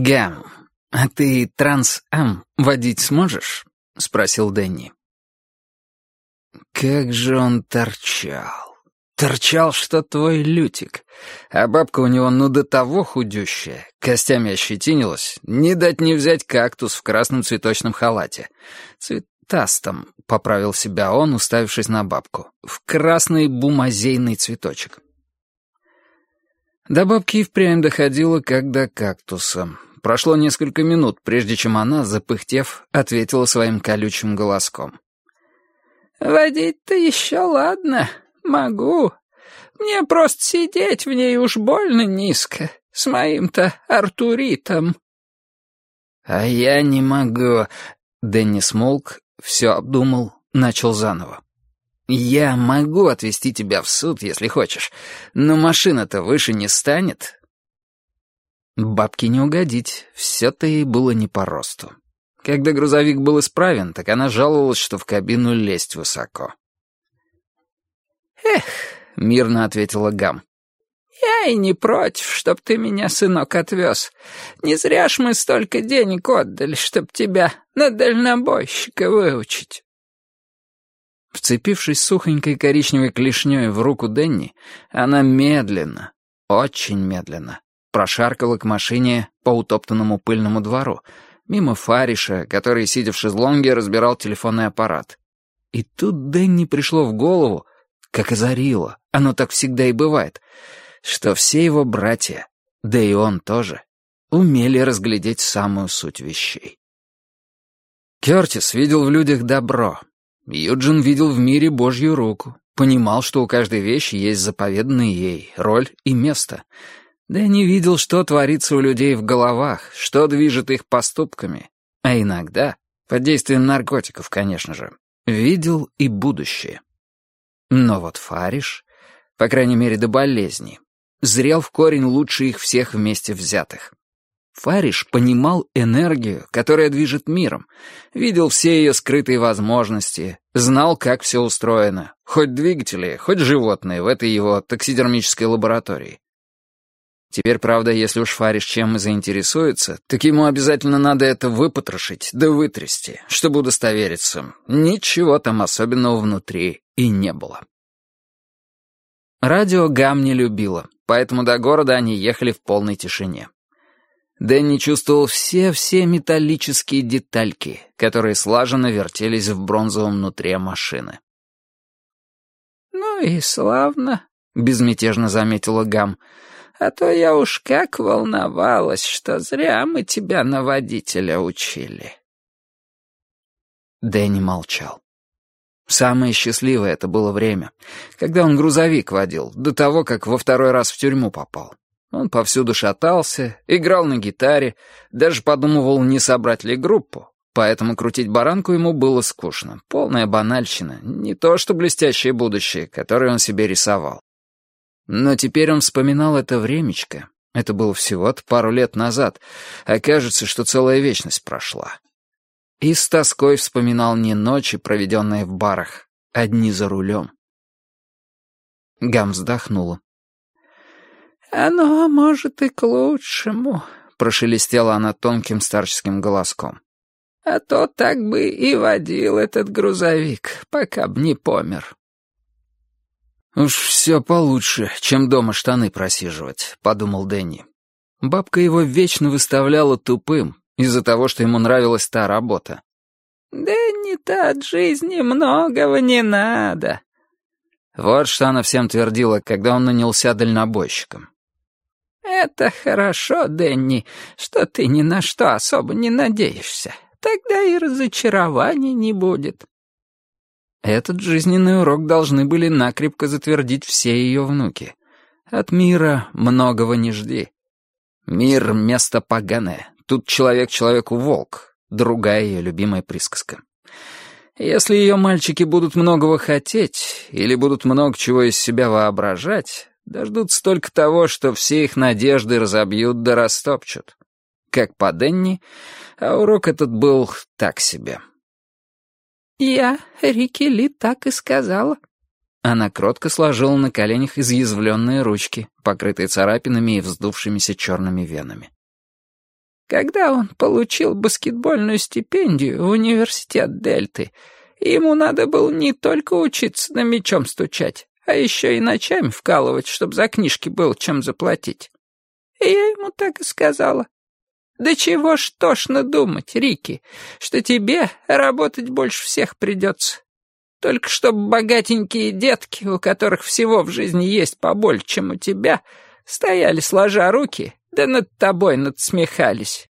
«Гам, а ты Транс-Ам водить сможешь?» — спросил Дэнни. Как же он торчал. Торчал, что твой Лютик. А бабка у него ну до того худющая, костями ощетинилась, не дать не взять кактус в красном цветочном халате. Цветастом, поправил себя он, уставившись на бабку. В красный бумазейный цветочек. До бабки и впрямь доходило, как до кактуса. Прошло несколько минут, прежде чем она, запыхтев, ответила своим колючим голоском. «Водить-то еще ладно, могу. Мне просто сидеть в ней уж больно низко, с моим-то артуритом». «А я не могу...» Дэнни смолк, все обдумал, начал заново. «Я могу отвезти тебя в суд, если хочешь, но машина-то выше не станет». Бабке не угодить, все-то ей было не по росту. Когда грузовик был исправен, так она жаловалась, что в кабину лезть высоко. «Эх», — мирно ответила Гам, — «я и не против, чтоб ты меня, сынок, отвез. Не зря ж мы столько денег отдали, чтоб тебя на дальнобойщика выучить». Вцепившись сухонькой коричневой клешней в руку Дэнни, она медленно, очень медленно, прошаркала к машине по утоптанному пыльному двору, мимо Фариша, который, сидя в шезлонге, разбирал телефонный аппарат. И тут Дэнни пришло в голову, как озарило, оно так всегда и бывает, что все его братья, да и он тоже, умели разглядеть самую суть вещей. Кёртис видел в людях добро. Юджин видел в мире Божью руку, понимал, что у каждой вещи есть заповеданная ей роль и место. Дэнни видел, что творится у людей в головах, что движет их поступками, а иногда, под действием наркотиков, конечно же, видел и будущее. Но вот Фариш, по крайней мере до болезни, зрел в корень лучше их всех вместе взятых. Фариш понимал энергию, которая движет миром, видел все ее скрытые возможности, знал, как все устроено, хоть двигатели, хоть животные в этой его таксидермической лаборатории. Теперь, правда, если уж Фариш чем и заинтересуется, так ему обязательно надо это выпотрошить да вытрясти, чтобы удостовериться. Ничего там особенного внутри и не было. Радио Гам не любила, поэтому до города они ехали в полной тишине. Дэнни чувствовал все металлические детальки, которые слаженно вертелись в бронзовом нутре машины. «Ну и славно», — безмятежно заметила Гам, — «а то я уж как волновалась, что зря мы тебя на водителя учили». Дэнни молчал. Самое счастливое это было время, когда он грузовик водил, до того, как во второй раз в тюрьму попал. Он повсюду шатался, играл на гитаре, даже подумывал, не собрать ли группу, поэтому крутить баранку ему было скучно, полная банальщина, не то что блестящее будущее, которое он себе рисовал. Но теперь он вспоминал это времечко, это было всего-то пару лет назад, а кажется, что целая вечность прошла. И с тоской вспоминал не ночи, проведенные в барах, а дни за рулем. Гам вздохнула. «Оно, может, и к лучшему», — прошелестела она тонким старческим голоском. «А то так бы и водил этот грузовик, пока б не помер». «Уж все получше, чем дома штаны просиживать», — подумал Дэнни. Бабка его вечно выставляла тупым из-за того, что ему нравилась та работа. «Дэнни-то от жизни многого не надо». Вот что она всем твердила, когда он нанялся дальнобойщиком. «Это хорошо, Дэнни, что ты ни на что особо не надеешься. Тогда и разочарований не будет». Этот жизненный урок должны были накрепко затвердить все ее внуки. От мира многого не жди. Мир — место поганое. Тут человек человеку волк. Другая ее любимая присказка. Если ее мальчики будут многого хотеть или будут много чего из себя воображать, дождутся только того, что все их надежды разобьют да растопчут. Как по Дэнни, а урок этот был так себе. «Я, Рикки Ли, так и сказала». Она кротко сложила на коленях изъязвленные ручки, покрытые царапинами и вздувшимися черными венами. Когда он получил баскетбольную стипендию в университет Дельты, ему надо было не только учиться на мячом стучать, а еще и ночами вкалывать, чтобы за книжки было чем заплатить. И я ему так и сказала. Да чего ж тошно думать, Рики, что тебе работать больше всех придется. Только чтобы богатенькие детки, у которых всего в жизни есть побольше, чем у тебя, стояли сложа руки, да над тобой надсмехались.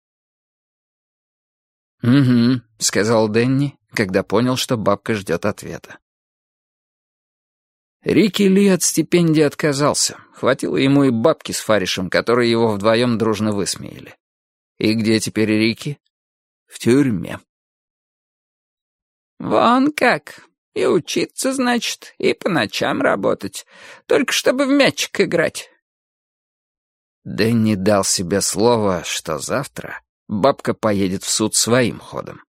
«Угу», — сказал Дэнни, когда понял, что бабка ждет ответа. Рики Ли от стипендии отказался. Хватило ему и бабки с Фаришем, которые его вдвоем дружно высмеяли. И где теперь Рики? В тюрьме. «Вон как. И учиться, значит, и по ночам работать. Только чтобы в мячик играть». Дэнни дал себе слово, что завтра бабка поедет в суд своим ходом.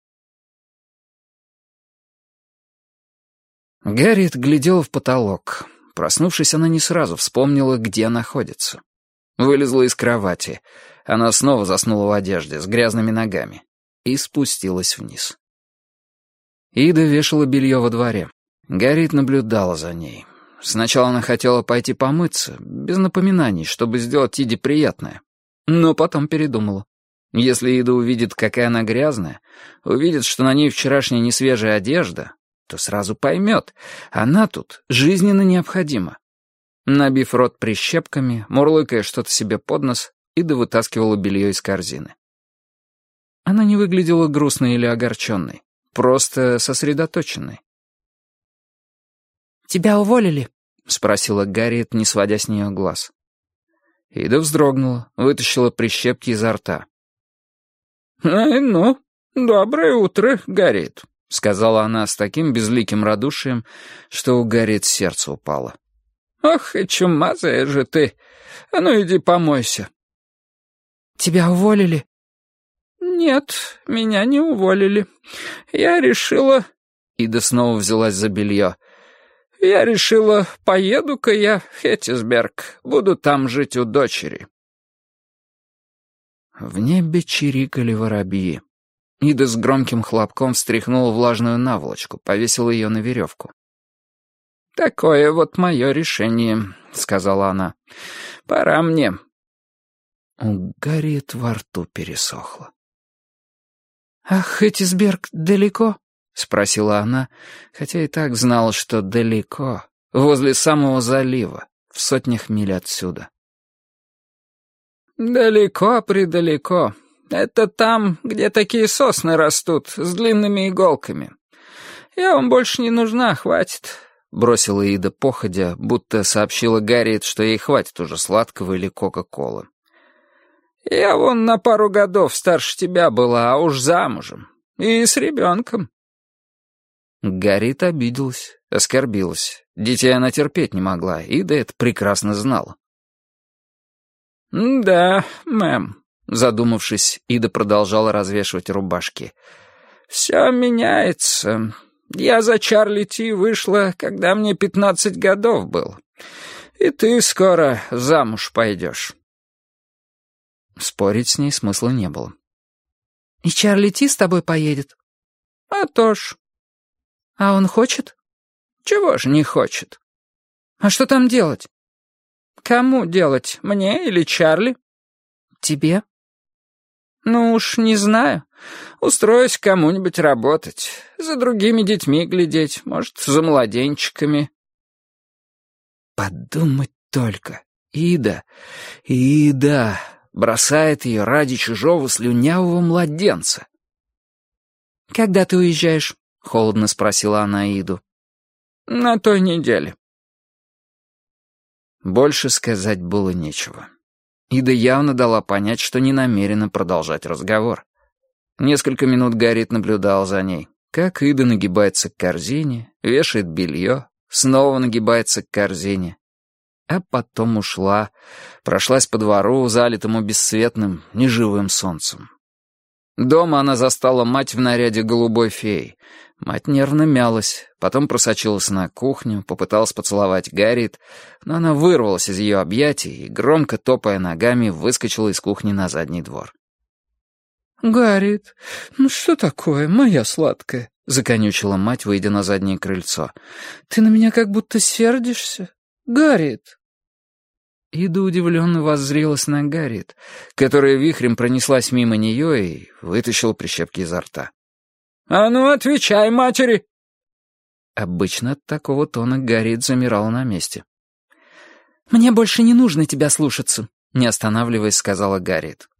Гарриет глядела в потолок. Проснувшись, она не сразу вспомнила, где находится. Вылезла из кровати. Она снова заснула в одежде, с грязными ногами. И спустилась вниз. Ида вешала белье во дворе. Гарриет наблюдала за ней. Сначала она хотела пойти помыться, без напоминаний, чтобы сделать Иде приятное. Но потом передумала. Если Ида увидит, какая она грязная, увидит, что на ней вчерашняя несвежая одежда, то сразу поймет, она тут жизненно необходима. Набив рот прищепками, мурлыкая что-то себе под нос, Ида вытаскивала белье из корзины. Она не выглядела грустной или огорченной, просто сосредоточенной. «Тебя уволили?» — спросила Гарриет, не сводя с нее глаз. Ида вздрогнула, вытащила прищепки изо рта. «Ну, доброе утро, Гарриет», — сказала она с таким безликим радушием, что у Гарриет сердце упало. «Ох, и чумазая же ты! А ну иди помойся». «Тебя уволили?» «Нет, меня не уволили. Я решила...» Ида снова взялась за белье. «Я решила, поеду-ка я в Хеттисберг, буду там жить у дочери». В небе чирикали воробьи. Ида с громким хлопком встряхнула влажную наволочку, повесила ее на веревку. «Такое вот мое решение», — сказала она. «Пора мне». У Гарриет во рту пересохло. «А Хеттисберг далеко?» — спросила она, хотя и так знала, что далеко, возле самого залива, в сотнях миль отсюда. «Далеко-предалеко. Это там, где такие сосны растут, с длинными иголками. Я вам больше не нужна, хватит», — бросила Ида походя, будто сообщила Гарриет, что ей хватит уже сладкого или кока-колы. «Я вон на пару годов старше тебя была, а уж замужем. И с ребенком». Гарриет обиделась, оскорбилась. Детей она терпеть не могла, Ида это прекрасно знала. «Да, мэм», — задумавшись, Ида продолжала развешивать рубашки. «Все меняется. Я за Чарли Ти вышла, когда мне 15 годов было. И ты скоро замуж пойдешь». Спорить с ней смысла не было. «И Чарли Ти с тобой поедет?» «А то ж». «А он хочет?» «Чего ж не хочет?» «А что там делать?» «Кому делать, мне или Чарли?» «Тебе». «Ну уж не знаю. Устроюсь кому-нибудь работать. За другими детьми глядеть, может, за младенчиками». Подумать только. Ида бросает ее ради чужого слюнявого младенца. «Когда ты уезжаешь?» — холодно спросила она Иду. «На той неделе». Больше сказать было нечего. Ида явно дала понять, что не намерена продолжать разговор. Несколько минут Гарриет наблюдал за ней, как Ида нагибается к корзине, вешает белье, снова нагибается к корзине. А потом ушла, прошлась по двору, залитому бесцветным, неживым солнцем. Дома она застала мать в наряде голубой феи. Мать нервно мялась, потом просочилась на кухню, попыталась поцеловать Гарриет, но она вырвалась из ее объятий и, громко топая ногами, выскочила из кухни на задний двор. «Гарриет, ну что такое, моя сладкая?» — законючила мать, выйдя на заднее крыльцо. «Ты на меня как будто сердишься. Гарриет!» Ида удивленно воззрелась на Гарриет, которая вихрем пронеслась мимо нее и вытащила прищепки изо рта. «А ну, отвечай, матери!» Обычно от такого тона Гарриет замирала на месте. «Мне больше не нужно тебя слушаться», — не останавливаясь, сказала Гарриет.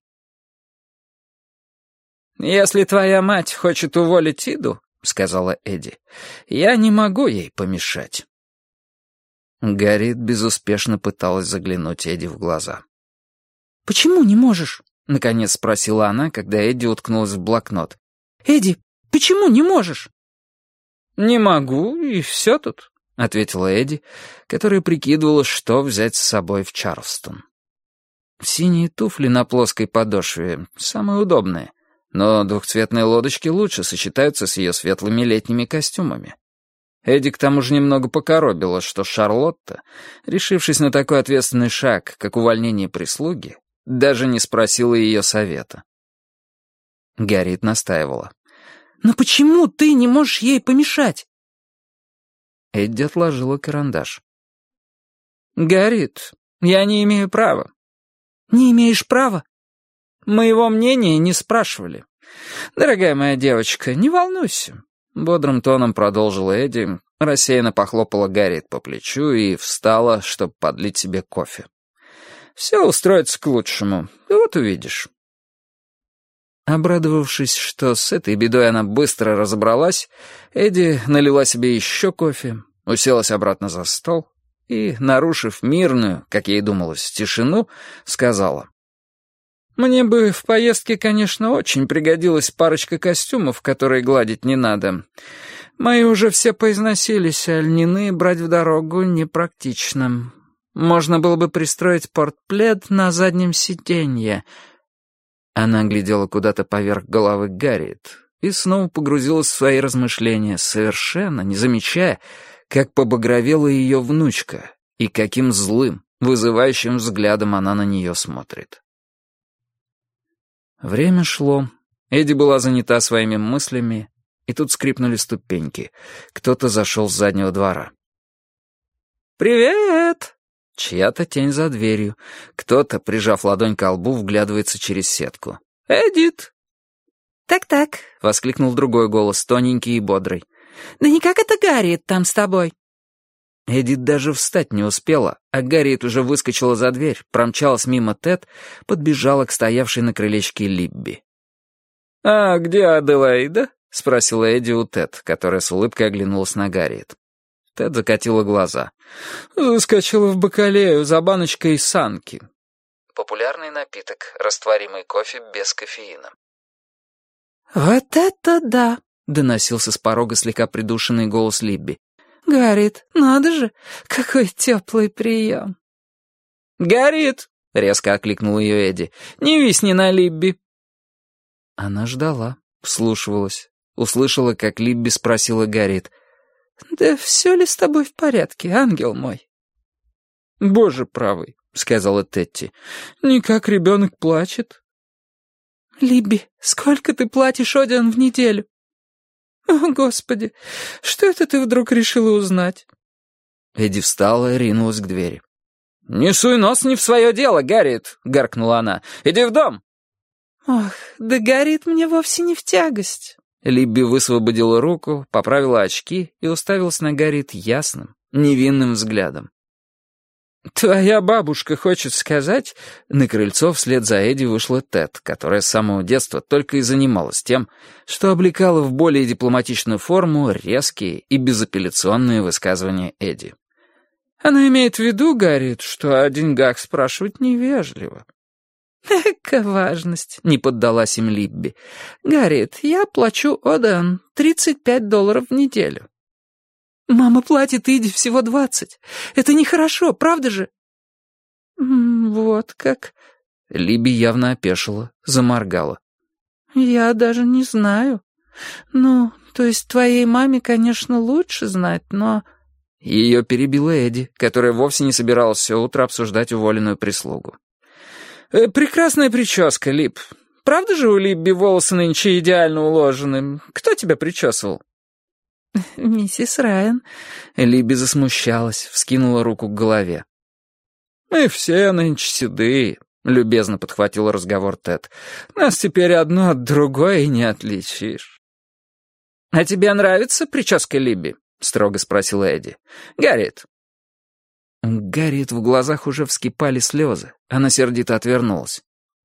«Если твоя мать хочет уволить Иду, — сказала Эдди, — я не могу ей помешать». Гарриет безуспешно пыталась заглянуть Эдди в глаза. «Почему не можешь?» — наконец спросила она, когда Эдди уткнулась в блокнот. «Эдди, почему не можешь?» «Не могу, и все тут», — ответила Эдди, которая прикидывала, что взять с собой в Чарльстон. Синие туфли на плоской подошве — самые удобные, но двухцветные лодочки лучше сочетаются с ее светлыми летними костюмами. Эдди к тому же немного покоробила, что Шарлотта, решившись на такой ответственный шаг, как увольнение прислуги, даже не спросила ее совета. Гарриет настаивала. «Но почему ты не можешь ей помешать?» Эдди отложила карандаш. «Гарриет, я не имею права». «Не имеешь права?» «Моего мнения не спрашивали. Дорогая моя девочка, не волнуйся». Бодрым тоном продолжила Эдди, рассеянно похлопала Гарриет по плечу и встала, чтобы подлить себе кофе. «Все устроится к лучшему, вот увидишь». Обрадовавшись, что с этой бедой она быстро разобралась, Эдди налила себе еще кофе, уселась обратно за стол и, нарушив мирную, как ей думалось, тишину, сказала: «Мне бы в поездке, конечно, очень пригодилась парочка костюмов, которые гладить не надо. Мои уже все поизносились, а льняные брать в дорогу непрактично. Можно было бы пристроить портплед на заднем сиденье». Она глядела куда-то поверх головы Гарриет и снова погрузилась в свои размышления, совершенно не замечая, как побагровела ее внучка и каким злым, вызывающим взглядом она на нее смотрит. Время шло. Эдди была занята своими мыслями, и тут скрипнули ступеньки. Кто-то зашел с заднего двора. «Привет!» Чья-то тень за дверью. Кто-то, прижав ладонь к лбу, вглядывается через сетку. «Эдит!» «Так-так», — воскликнул другой голос, тоненький и бодрый. «Да никак это Гарриет там с тобой?» Эдит даже встать не успела, а Гарриет уже выскочила за дверь, промчалась мимо Тед, подбежала к стоявшей на крылечке Либби. «А где Аделаида?» — спросила Эдди у Тед, которая с улыбкой оглянулась на Гарриет. Тед закатила глаза. «Заскочила в бакалею за баночкой санки». Популярный напиток, растворимый кофе без кофеина. «Вот это да!» — доносился с порога слегка придушенный голос Либби. «Гарриет, надо же, какой теплый прием!» «Гарриет!» — резко окликнул ее Эдди. «Не висни на Либби!» Она ждала, вслушивалась, услышала, как Либби спросила Гарриет. «Да все ли с тобой в порядке, ангел мой?» «Боже правый!» — сказала Тетти. «Не как ребенок плачет». «Либби, сколько ты платишь Одиан в неделю?» «О, Господи, что это ты вдруг решила узнать?» Эдди встала и ринулась к двери. «Не суй нос не в свое дело, Гарриет!» — гаркнула она. «Иди в дом!» «Ох, да Гарриет мне вовсе не в тягость». Либби высвободила руку, поправила очки и уставилась на Гарриет ясным, невинным взглядом. «Твоя бабушка хочет сказать...» На крыльцо вслед за Эдди вышла Тед, которая с самого детства только и занималась тем, что облекала в более дипломатичную форму резкие и безапелляционные высказывания Эдди. «Она имеет в виду, Гарриет, что о деньгах спрашивать невежливо». «Эка важность», — не поддалась им Либби. «Гарриет, я плачу Одиан $35 в неделю». «Мама платит Иде всего 20. Это нехорошо, правда же?» «Вот как...» Либби явно опешила, заморгала. «Я даже не знаю. Ну, то есть твоей маме, конечно, лучше знать, но...» Ее перебила Эдди, которая вовсе не собиралась все утро обсуждать уволенную прислугу. «Прекрасная прическа, Либ. Правда же у Либби волосы нынче идеально уложены? Кто тебя причесывал?» «Миссис Райан». Либби засмущалась, вскинула руку к голове. «Мы все нынче седые», — любезно подхватил разговор Тед. «Нас теперь одно от другой и не отличишь». «А тебе нравится прическа Либби?» — строго спросил Эдди. «Гарриет». У Гарриет в глазах уже вскипали слезы. Она сердито отвернулась.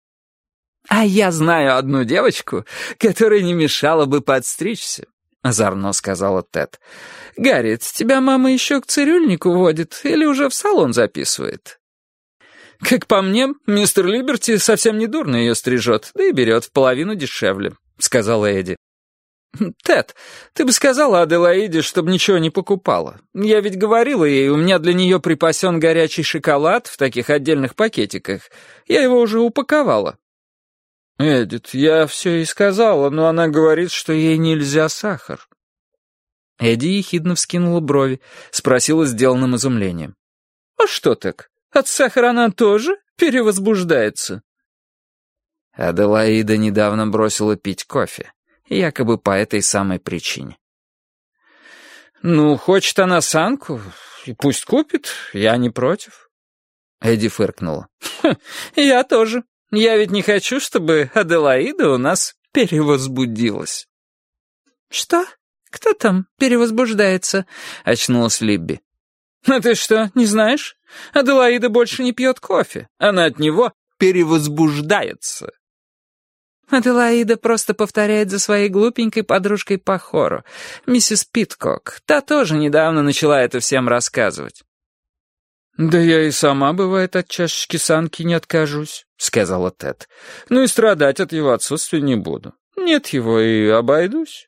«А я знаю одну девочку, которой не мешало бы подстричься», — озорно сказала Тед. «Гарриет, тебя мама еще к цирюльнику водит или уже в салон записывает?» «Как по мне, мистер Либерти совсем недурно ее стрижет, да и берет в половину дешевле», — сказала Эдди. «Тед, ты бы сказала Аделаиде, чтобы ничего не покупала. Я ведь говорила ей, у меня для нее припасен горячий шоколад в таких отдельных пакетиках. Я его уже упаковала». «Эдит, я все ей сказала, но она говорит, что ей нельзя сахар». Эдди ехидно вскинула брови, спросила сделанным изумлением. «А что так? От сахара она тоже перевозбуждается?» Аделаида недавно бросила пить кофе, якобы по этой самой причине. «Ну, хочет она санку, и пусть купит, я не против». Эдди фыркнула. «Я тоже. Я ведь не хочу, чтобы Аделаида у нас перевозбудилась». «Что? Кто там перевозбуждается?» — очнулась Либби. «А ты что, не знаешь? Аделаида больше не пьет кофе. Она от него перевозбуждается». Аделаида просто повторяет за своей глупенькой подружкой по хору, миссис Питкок. Та тоже недавно начала это всем рассказывать. «Да я и сама, бывает, от чашечки санки не откажусь», — сказала Тед. «Ну и страдать от его отсутствия не буду. Нет его и обойдусь».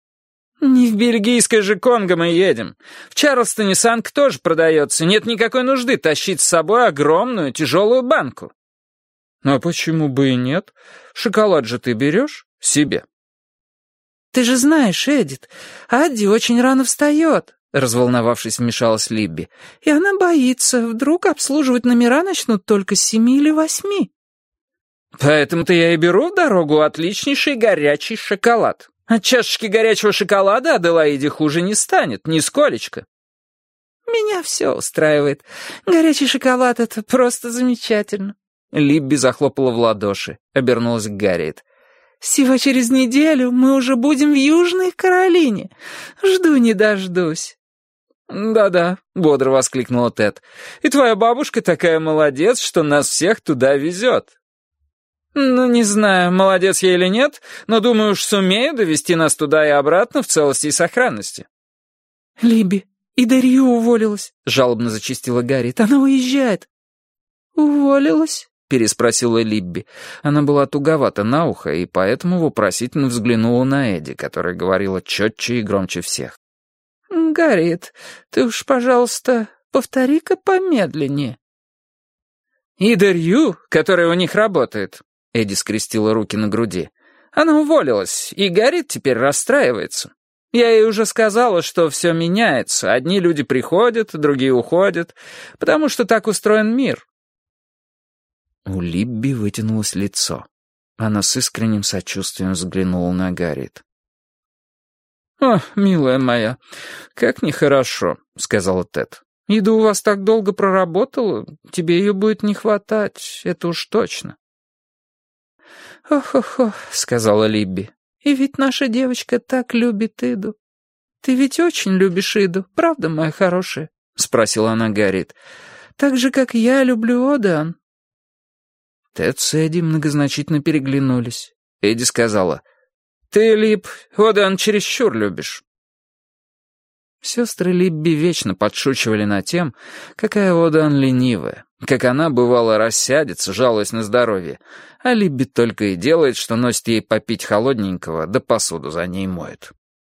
«Не в бельгийское же Конго мы едем. В Чарльстоне санка тоже продается. Нет никакой нужды тащить с собой огромную тяжелую банку». «А почему бы и нет? Шоколад же ты берешь себе?» «Ты же знаешь, Эдит, Адди очень рано встает», — разволновавшись, вмешалась Либби. «И она боится, вдруг обслуживать номера начнут только с 7 или 8. «Поэтому-то я и беру в дорогу отличнейший горячий шоколад. От чашечки горячего шоколада Аделаиде хуже не станет, нисколечко». «Меня все устраивает. Горячий шоколад — это просто замечательно». Либби захлопала в ладоши, обернулась к Гарриет. «Всего через неделю мы уже будем в Южной Каролине. Жду не дождусь». «Да-да», — бодро воскликнула Тед. «И твоя бабушка такая молодец, что нас всех туда везет». «Ну, не знаю, молодец я или нет, но думаю, уж сумею довести нас туда и обратно в целости и сохранности». «Либби, и Дарью уволилась», — жалобно зачастила Гарриет. «Она уезжает». «Уволилась?» — переспросила Либби. Она была туговата на ухо, и поэтому вопросительно взглянула на Эдди, которая говорила четче и громче всех. «Гарриет, ты уж, пожалуйста, повтори-ка помедленнее». «И Дарью, которая у них работает», — Эдди скрестила руки на груди. «Она уволилась, и Гарриет теперь расстраивается. Я ей уже сказала, что все меняется. Одни люди приходят, другие уходят, потому что так устроен мир». У Либби вытянулось лицо. Она с искренним сочувствием взглянула на Гарриет. «О, милая моя, как нехорошо», — сказала Тед. «Еда у вас так долго проработала, тебе ее будет не хватать, это уж точно». «Ох-ох-ох», — сказала Либби. «И ведь наша девочка так любит Иду. Ты ведь очень любишь Иду, правда, моя хорошая?» — спросила она Гарриет. «Так же, как я люблю Одан». Тед с Эдди многозначительно переглянулись. Эдди сказала: «Ты, Либ, Одан чересчур любишь». Сестры Либби вечно подшучивали над тем, какая Одан ленивая, как она, бывало, рассядется, жалуясь на здоровье, а Либби только и делает, что носит ей попить холодненького, да посуду за ней моет.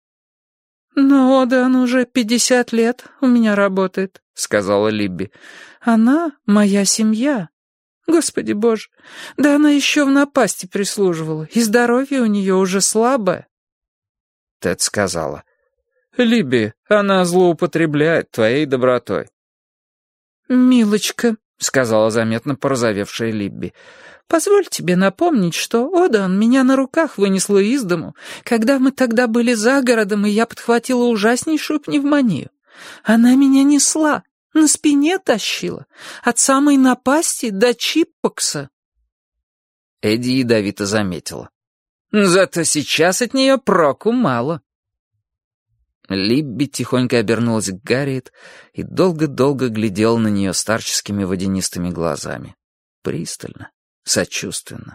«Но Одан уже 50 лет у меня работает», — сказала Либби. «Она моя семья. Господи боже, да она еще в напасти прислуживала, и здоровье у нее уже слабое». Тед сказала: «Либби, она злоупотребляет твоей добротой». «Милочка», сказала заметно порозовевшая Либби. «Позволь тебе напомнить, что Одан меня на руках вынесла из дому, когда мы тогда были за городом, и я подхватила ужаснейшую пневмонию. Она меня несла, на спине тащила, от самой напасти до Чиппокса». Эдди ядовито заметила. «Зато сейчас от нее проку мало». Либби тихонько обернулась к Гарриет и долго-долго глядела на нее старческими водянистыми глазами. Пристально, сочувственно.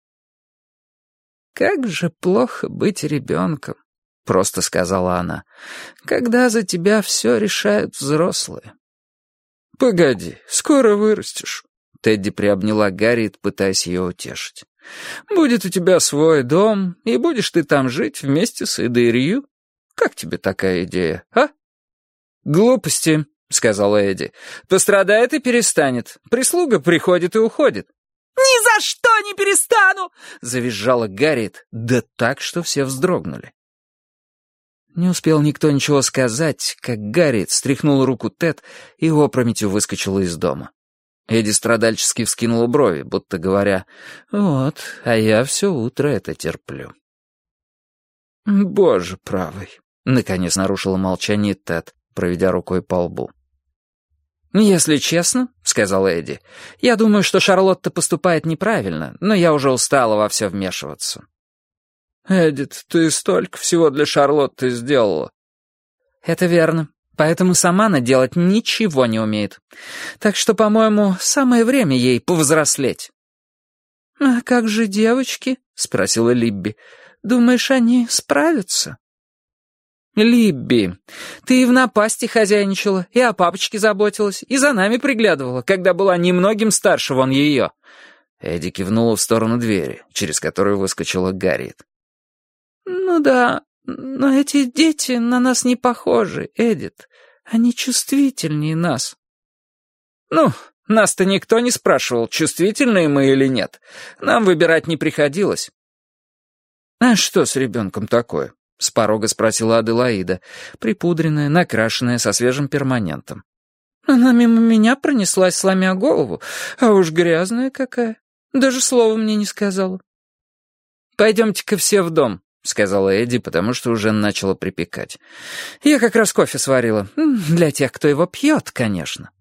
«Как же плохо быть ребенком», — просто сказала она, «когда за тебя все решают взрослые». «Погоди, скоро вырастешь». Тедди приобняла Гарриет, пытаясь ее утешить. «Будет у тебя свой дом, и будешь ты там жить вместе с Идой Рью. Как тебе такая идея, а?» «Глупости», — сказала Эдди. «Пострадает и перестанет. Прислуга приходит и уходит». «Ни за что не перестану!» — завизжала Гарриет, да так, что все вздрогнули. Не успел никто ничего сказать, как Гарриет стряхнула руку Тед и опрометью выскочила из дома. Эдди страдальчески вскинула брови, будто говоря: «Вот, а я все утро это терплю». «Боже правый», — наконец нарушила молчание Тед, проведя рукой по лбу. «Если честно, — сказала Эдди, — я думаю, что Шарлотта поступает неправильно, но я уже устала во все вмешиваться». «Эдит, ты столько всего для Шарлотты сделала». «Это верно. Поэтому сама она делать ничего не умеет. Так что, по-моему, самое время ей повзрослеть». «А как же девочки?» — спросила Либби. «Думаешь, они справятся?» «Либби, ты и в напасти хозяйничала, и о папочке заботилась, и за нами приглядывала, когда была немногим старше вон ее». Эдди кивнула в сторону двери, через которую выскочила Гарриет. «Ну да, но эти дети на нас не похожи, Эдит. Они чувствительнее нас». «Ну, нас-то никто не спрашивал, чувствительные мы или нет. Нам выбирать не приходилось». «А что с ребенком такое?» — с порога спросила Аделаида, припудренная, накрашенная, со свежим перманентом. «Она мимо меня пронеслась, сломя голову, а уж грязная какая. Даже слова мне не сказала». «Пойдемте-ка все в дом», — сказала Эдди, потому что уже начала припекать. «Я как раз кофе сварила. Для тех, кто его пьет, конечно».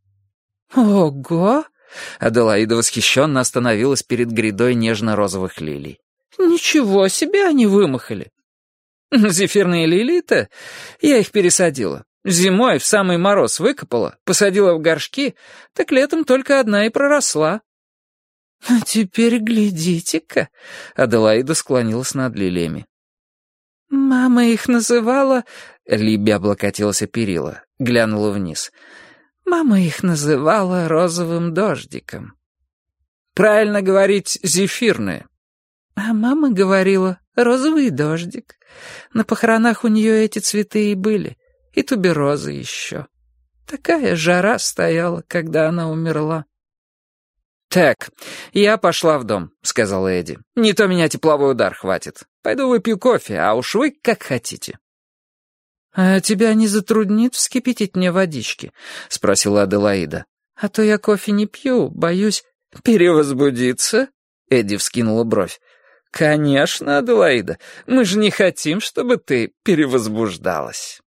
«Ого!» — Аделаида восхищенно остановилась перед грядой нежно-розовых лилий. «Ничего себе они вымахали!» «Зефирные лилии-то? Я их пересадила. Зимой в самый мороз выкопала, посадила в горшки, так летом только одна и проросла». «А теперь глядите-ка», — Аделаида склонилась над лилиями. «Мама их называла...» — Либби облокотилась о перила, глянула вниз. «Мама их называла розовым дождиком». «Правильно говорить зефирные». «А мама говорила розовый дождик. На похоронах у нее эти цветы и были, и туберозы еще. Такая жара стояла, когда она умерла». «Так, я пошла в дом», — сказала Эдди. «Не то меня тепловой удар хватит. Пойду выпью кофе, а уж вы как хотите». «А тебя не затруднит вскипятить мне водички?» — спросила Аделаида. «А то я кофе не пью, боюсь...» «Перевозбудиться?» — Эдди вскинула бровь. «Конечно, Аделаида, мы же не хотим, чтобы ты перевозбуждалась».